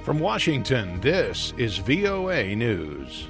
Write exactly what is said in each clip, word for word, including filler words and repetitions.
From Washington, this is V O A News.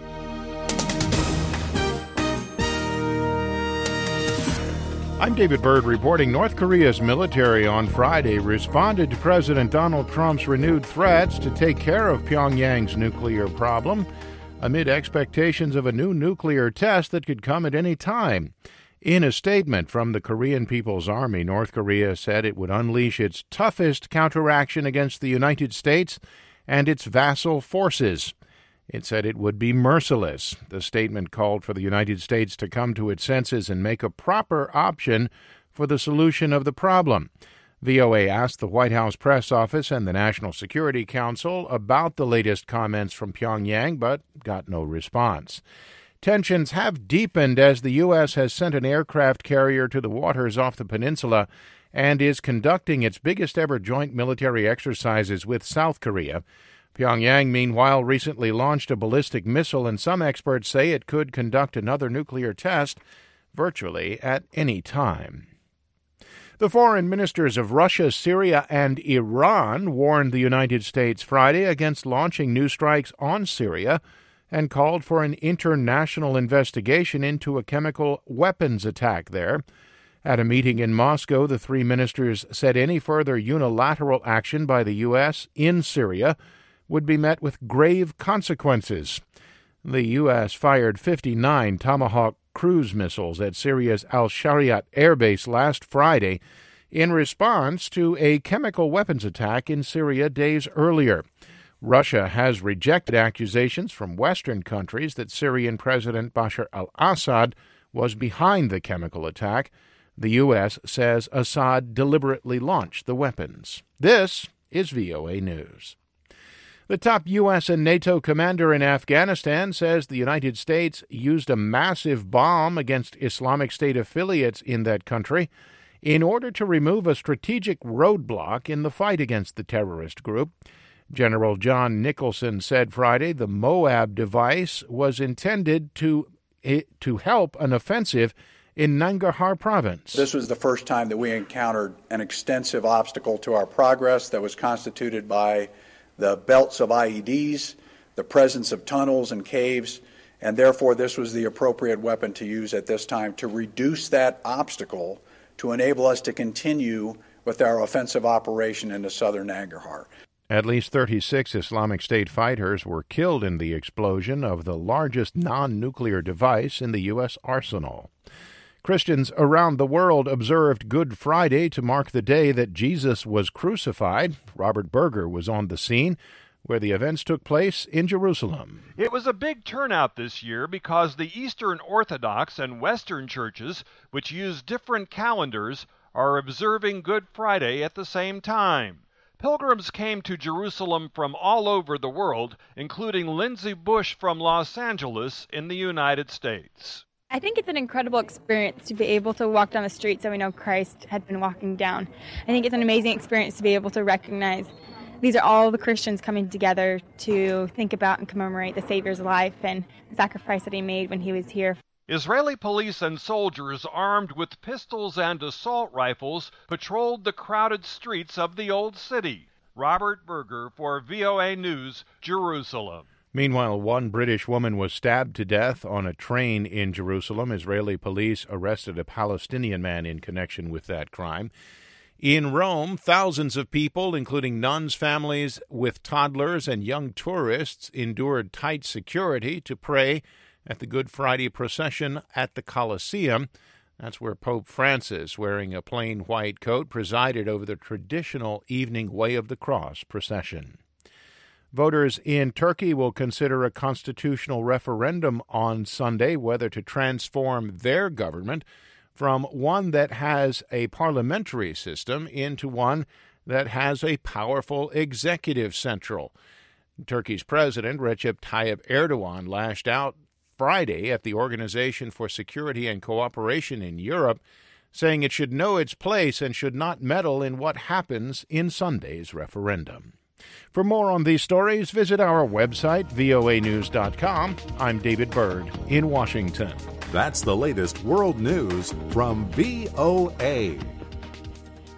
I'm David Byrd reporting. North Korea's military on Friday responded to President Donald Trump's renewed threats to take care of Pyongyang's nuclear problem amid expectations of a new nuclear test that could come at any time. In a statement from the Korean People's Army, North Korea said it would unleash its toughest counteraction against the United States and its vassal forces. It said it would be merciless. The statement called for the United States to come to its senses and make a proper option for the solution of the problem. V O A asked the White House press office and the National Security Council about the latest comments from Pyongyang, but got no response. Tensions have deepened as the U S has sent an aircraft carrier to the waters off the peninsula and is conducting its biggest-ever joint military exercises with South Korea. Pyongyang, meanwhile, recently launched a ballistic missile, and some experts say it could conduct another nuclear test virtually at any time. The foreign ministers of Russia, Syria, and Iran warned the United States Friday against launching new strikes on Syria and called for an international investigation into a chemical weapons attack there. At a meeting in Moscow, the three ministers said any further unilateral action by the U S in Syria would be met with grave consequences. The U S fired fifty-nine Tomahawk cruise missiles at Syria's al-Shariat air base last Friday in response to a chemical weapons attack in Syria days earlier. Russia has rejected accusations from Western countries that Syrian President Bashar al-Assad was behind the chemical attack. The U S says Assad deliberately launched the weapons. This is V O A News. The top U S and NATO commander in Afghanistan says the United States used a massive bomb against Islamic State affiliates in that country in order to remove a strategic roadblock in the fight against the terrorist group. General John Nicholson said Friday the Moab device was intended to, to help an offensive in Nangarhar province. This was the first time that we encountered an extensive obstacle to our progress that was constituted by the belts of I E Ds, the presence of tunnels and caves, and therefore this was the appropriate weapon to use at this time to reduce that obstacle to enable us to continue with our offensive operation into southern Nangarhar. At least thirty-six Islamic State fighters were killed in the explosion of the largest non-nuclear device in the U S arsenal. Christians around the world observed Good Friday to mark the day that Jesus was crucified. Robert Berger was on the scene where the events took place in Jerusalem. It was a big turnout this year because the Eastern Orthodox and Western churches, which use different calendars, are observing Good Friday at the same time. Pilgrims came to Jerusalem from all over the world, including Lindsay Bush from Los Angeles in the United States. I think it's an incredible experience to be able to walk down the streets that we know Christ had been walking down. I think it's an amazing experience to be able to recognize these are all the Christians coming together to think about and commemorate the Savior's life and the sacrifice that he made when he was here. Israeli police and soldiers armed with pistols and assault rifles patrolled the crowded streets of the Old City. Robert Berger for V O A News, Jerusalem. Meanwhile, one British woman was stabbed to death on a train in Jerusalem. Israeli police arrested a Palestinian man in connection with that crime. In Rome, thousands of people, including nuns' families with toddlers and young tourists, endured tight security to pray at the Good Friday procession at the Colosseum. That's where Pope Francis, wearing a plain white coat, presided over the traditional evening Way of the Cross procession. Voters in Turkey will consider a constitutional referendum on Sunday whether to transform their government from one that has a parliamentary system into one that has a powerful executive central. Turkey's president, Recep Tayyip Erdogan, lashed out Friday at the Organization for Security and Cooperation in Europe, saying it should know its place and should not meddle in what happens in Sunday's referendum. For more on these stories, visit our website, V O A news dot com. I'm David Byrd in Washington. That's the latest world news from V O A.